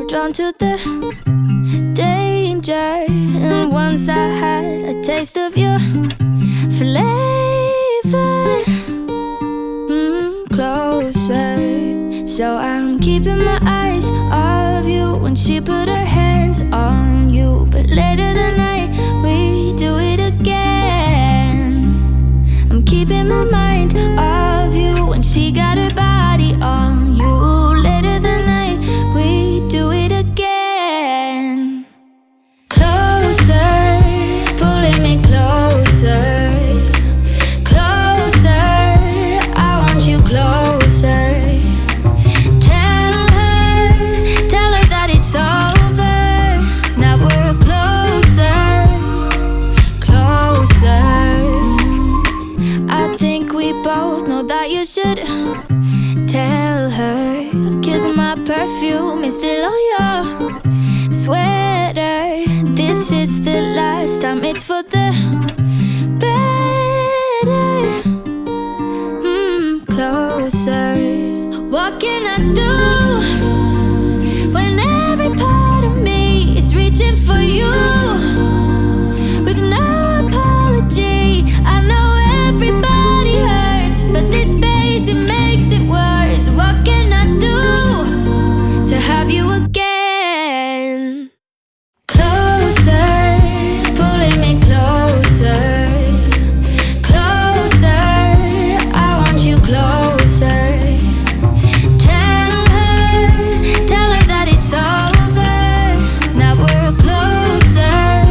drawn to the danger. And once I had a taste of your flavor, closer. So I'm keeping my eyes off you when she put her hands on you. But later that night we do it again. I'm keeping my mind off you when she got her body on you. Later that night we do it again. Closer, pulling me closer. Closer, I want you closer. Tell her that it's over. Now we're closer, closer. I think we both know that you should tell her. Kissing my perfume is still on your sweater. This is the last time, it's for the better. Closer. What can I do when every part of me is reaching for you with no apology? I know everybody hurts, but this space, it makes it worse. What can I do to have you again? Closer, pulling me closer. Closer, I want you closer. Tell her that it's over. Now we're closer,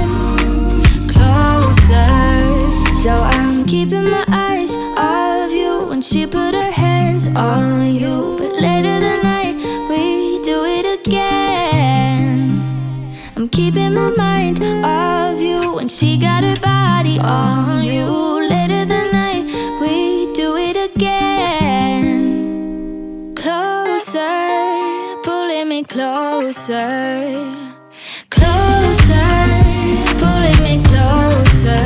closer. So I'm keeping my eyes off you when she put her hands on you. But later that night we do it again. I'm keeping my mind off you when she got her body on you. Later that night we do it again. Closer, pulling me closer. Closer, pulling me closer.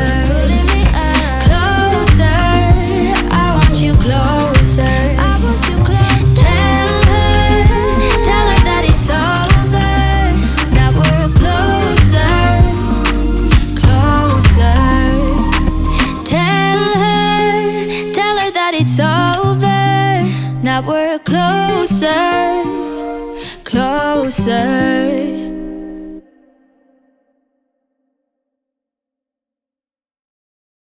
Closer, I want you closer. I want you closer. Tell her that it's over. Now we're closer, closer. Tell her that it's over. Now we're closer, closer.